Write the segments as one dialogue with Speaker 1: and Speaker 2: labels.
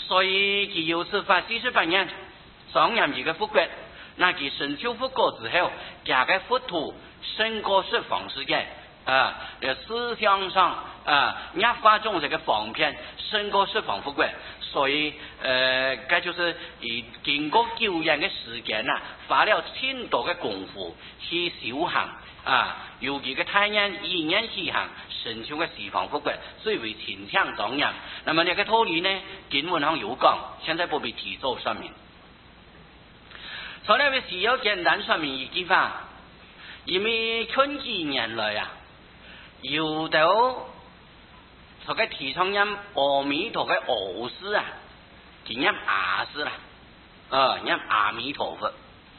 Speaker 1: 所以其有此法48年，上任一个复国，那其成就复国之后，加个佛土升高释放世界思想上压发中这个方面升高释放复国，所以该就是以经过9年的时间花了很多的功夫去修行尤其个太阳1年起行，成就个西方复国最为倾向当然。那么这个道理呢，经文上有讲，现在不必提早说明。所以我需要简单说明一句话，因为近几年来有的这个提倡念阿弥陀的俄师就念阿师啦，念阿弥陀佛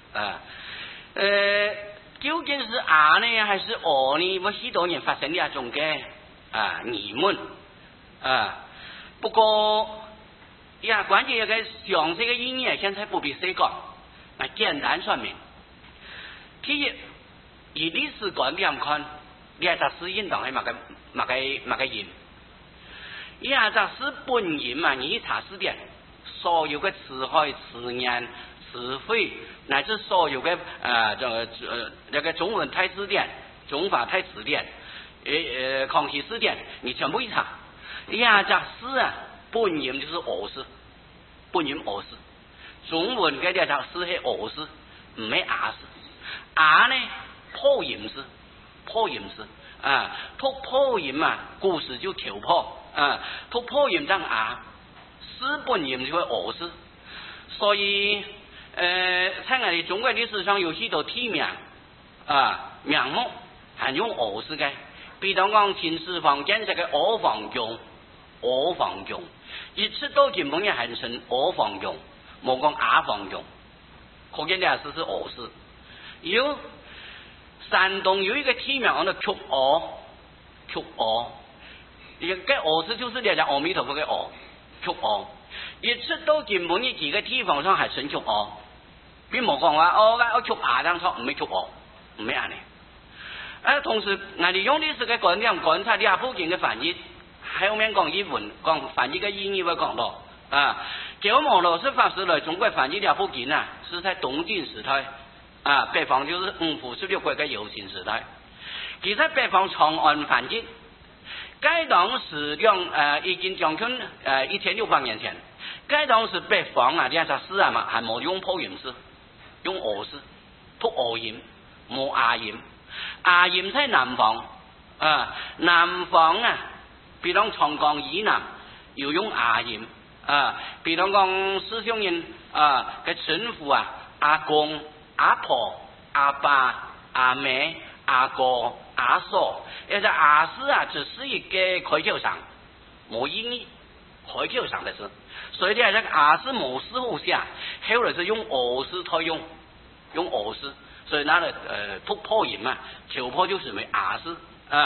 Speaker 1: 究竟是阿呢还是俄呢？我许多人发生了种嘅疑问不过关键一个详细的意义现在不必细讲，简单说明。第一，以历史观点看，这是应当系乜个人？这是本人你查字典，所有的词汇、词言、词汇，乃至所有的那个中文太字典、中华太词典、康熙字典，你全部一查，这是本人就是俄师，本人俄师。中文嘅这诗系俄诗，唔系雅诗。雅呢破音诗，破音诗突破音故事就跳破突破音张雅，诗本音就系俄诗。所以在我哋中国历史上有许多地名名目系用俄诗嘅，比如讲秦始皇建这个阿房宫，一直到今梦也还成阿房宫。冇讲雅房用，可见呢是俄诗。有山东有一个地名叫做曲阿，一个俄诗就是这阿弥陀佛的阿，曲阿。一直到今本呢几个地方上还成曲阿，并冇讲话我曲雅当初唔系曲阿，唔系安尼。同时我哋用历史嘅观点观察呢附近嘅翻译，后面讲英文讲翻译嘅意义会讲到鸠摩罗什法师来中国翻译了附近是在东晋时代北方就是5府16国的有情时代。其实北方长安翻译，该当时已经将近1600年前，该当时北方这诗还冇用破音诗，用俄诗，读俄音，冇雅音。雅音在南方南方比如长江以南要用雅音。比如讲思想人嘅称呼阿公、阿婆、阿爸、阿妹、阿哥、阿嫂，而且阿师只是一个开口上，冇意义，开口上的事。所以呢，这个阿师冇师傅写，后来是用俄诗套用俄诗，所以那个突破音求破就是为阿诗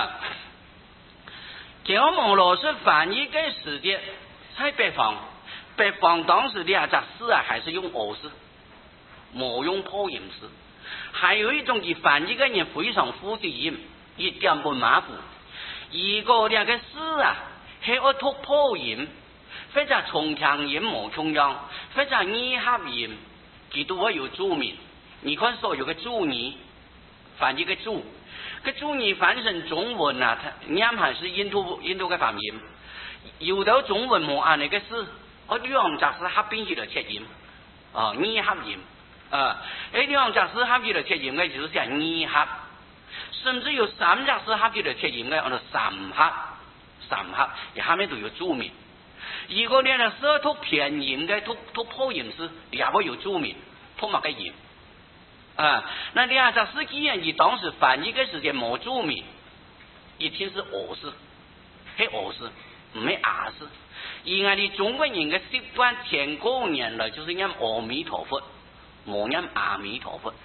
Speaker 1: 鸠摩罗什翻译嘅时间在北方当时的诗还是用俄诗，冇用破音诗。还有一种佢翻译嘅人非常复杂音，一点不马虎。如果个诗系我突破音，或者重强音冇重样，或者二合音，佢都会有注明。你看所有嘅注语，翻译嘅注，个注语翻成中文它念还是印度嘅发音。有的中文冇按那个诗。两只诗合并起来切音二合音两只诗合起来切音嘅就是写二合，甚至有3只诗合起来切音嘅叫做三合，下面都有注明。如果你是读偏音嘅读破音诗，也会有注明读乜嘅音那2只诗既然以当时翻译嘅时间冇注明，一定是俄诗，系俄诗，唔系雅诗。而我哋中国人嘅习惯千古年来就是念阿弥陀佛，冇念阿弥陀佛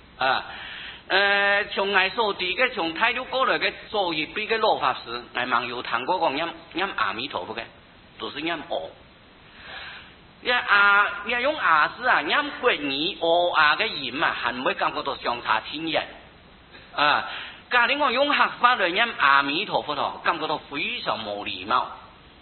Speaker 1: 从我所知嘅从大陆过来嘅作业比嘅老法师，我网友谈过讲念阿弥陀佛嘅，都是念阿。用雅诗念国语雅嘅音还唔会感觉到相差天远假如我用客话来念阿弥陀佛感觉到非常冇礼貌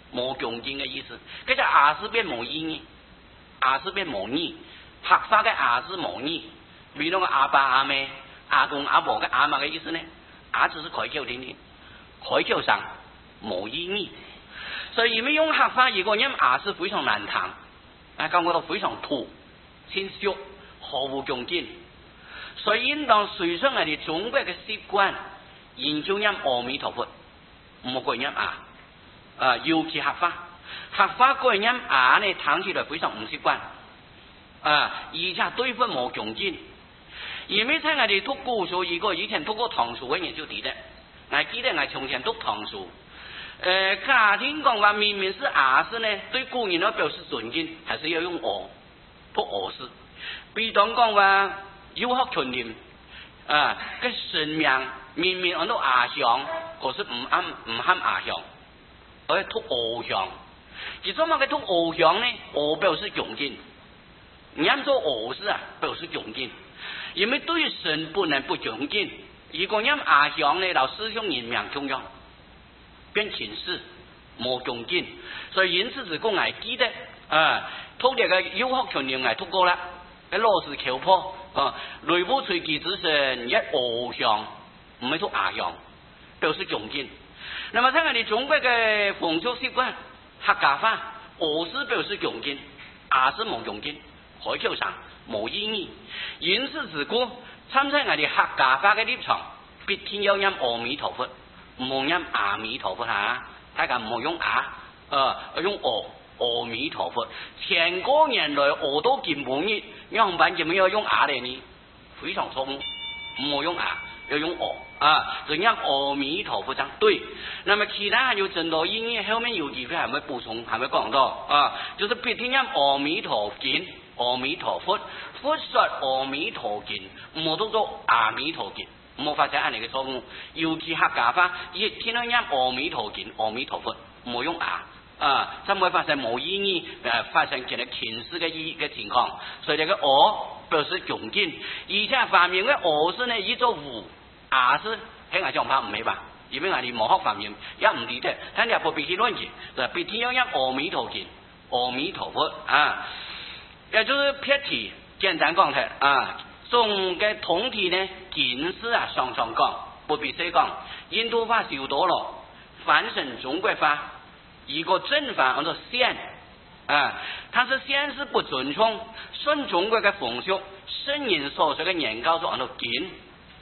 Speaker 1: 无穷尽嘅意思。佢就牙字變無意義，牙字變無義，客家嘅牙字無義，比如個阿爸阿妹、阿公阿婆嘅阿媽嘅意思呢？牙只是開口聽聽，開口上無意義。所以你用客家一個人牙字非常難聽，感覺到非常土、清俗、毫無窮盡。所以應當隨上我哋中國嘅習慣，研究音阿彌陀佛，唔好講音牙，尤其客家，客家講音牙呢，聽起來非常唔習慣，而且對方冇窮盡。因為在我哋讀古書，如果以前讀過唐書嘅人就記得，我記得我從前讀唐書，家庭講話明明是牙字呢，對古人都表示尊敬，還是要用我，讀我字。比當講話。有學群念個神明明明按到牙相，可是唔啱牙相，而讀俄相。其實乜嘅讀俄相呢？俄表示恭敬，你按做俄字表示恭敬，因為對神不能不恭敬。如果按牙相呢，老師兄人命重要，變前世冇恭敬，所以因此是講我記得讀呢個有學群念我讀過啦，個老師求破。雷部隨其之神一俄相，唔係讀牙相，表示恭敬。那麼睇我哋中國嘅風俗習慣，客家話俄字表示恭敬，牙字冇恭敬，開口上冇意義。因此自古參在我哋客家話嘅立場，必定要音阿彌陀佛，唔好音阿彌陀佛嚇，大家唔好用牙，用阿彌陀佛，千個年來我都見唔易，樣板點要用牙嚟呢？非常錯誤，唔好用牙，要用就讓阿彌陀佛講對。那麼其他還有真多意義，後面有機會還會補充，還會講到就是必定讓阿彌陀經、阿彌陀佛、佛說阿彌陀經，唔好都做阿彌陀經，唔好發生安尼嘅錯誤。尤其客家話，亦聽到讓阿彌陀經、阿彌陀佛，唔好用牙。才會發生冇意義，發生其他前世嘅情況，所以這個我表示恭敬，而且方面嘅我是呢一做無，牙是喺我講法唔係吧？因為我哋冇學方面也唔理得，但係不必去亂講，就必定要讓阿彌陀經、阿彌陀佛也就是撇題，簡單講睇從嘅統體呢，經史常常講，不必細講，印度話少多咯，翻成中國話。一個正法叫做先它是先是不尊重順中國嘅風俗，聖人所說嘅研究做叫做經。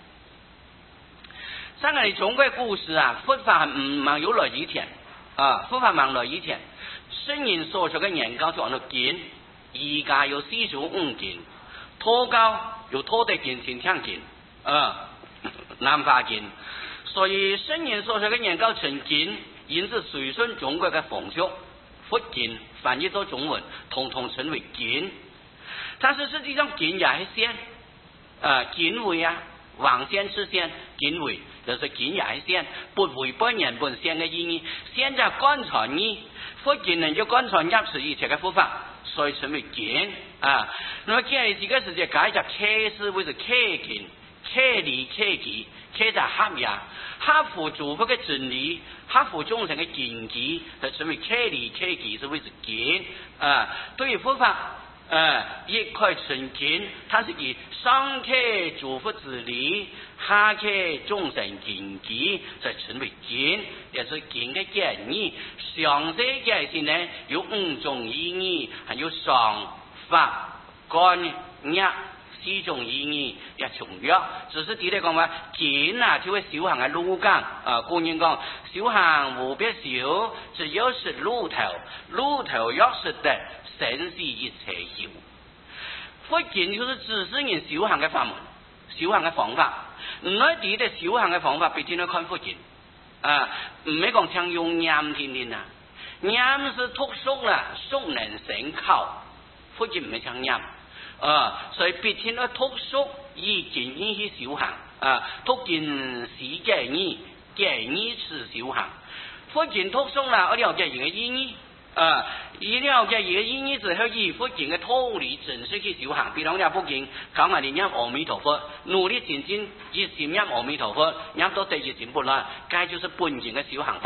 Speaker 1: 上個中國故事佛法唔忙有來以前佛法忙來以前，聖人所說嘅研究做叫做經，而家有四書五經，托教有托地經、前腔經南華經，所以聖人所說嘅研究成經。因此隨順中國嘅風俗，佛經翻譯到中文，統統稱為經。但是實際上經也係先，經為王先是先，經為就是經也係先，不違背原本先嘅意義。先就觀察義，佛經能夠觀察入世一切嘅佛法，所以稱為經那麼現在這個世界改จาก客是為是客經、客理、客義，客就合呀，合乎諸佛嘅真理。合乎眾生嘅見機，就稱為客理客義，是為是經對於佛法亦可以稱經，它是以上客諸佛之理，下客眾生見機，就稱為經，也是經嘅解義。詳細解釋呢有五種意義，還有上法觀入四種意義也重要。只是提嚟講話經就係修行嘅路徑古人講修行無別修，只有是路頭，路頭要識得生死一切修。佛經就是指示人修行嘅法門，修行嘅方法。唔係提嘅修行嘅方法，必定要看佛經唔係講像用念天天念是讀熟啦，熟能生巧，佛經唔係像念所以必定要讀熟以經義去修行讀經是解義，解義是修行。佛經讀熟啦，我了解一個意義一了解一個意義之後，以佛經嘅道理真實去修行。比如講佛經講我哋念阿彌陀佛，努力精進一心念阿彌陀佛，念到第一心不亂，該就是本經嘅修行法門。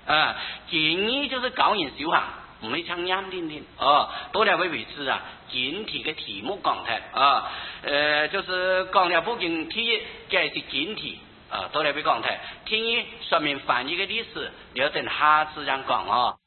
Speaker 1: 建议就是教人修行，唔係唱啱啲啲多了為此啊，今天嘅題目講題就是講了不僅第一，這是今天多了為講題，第二說明翻譯嘅歷史，要等下次再講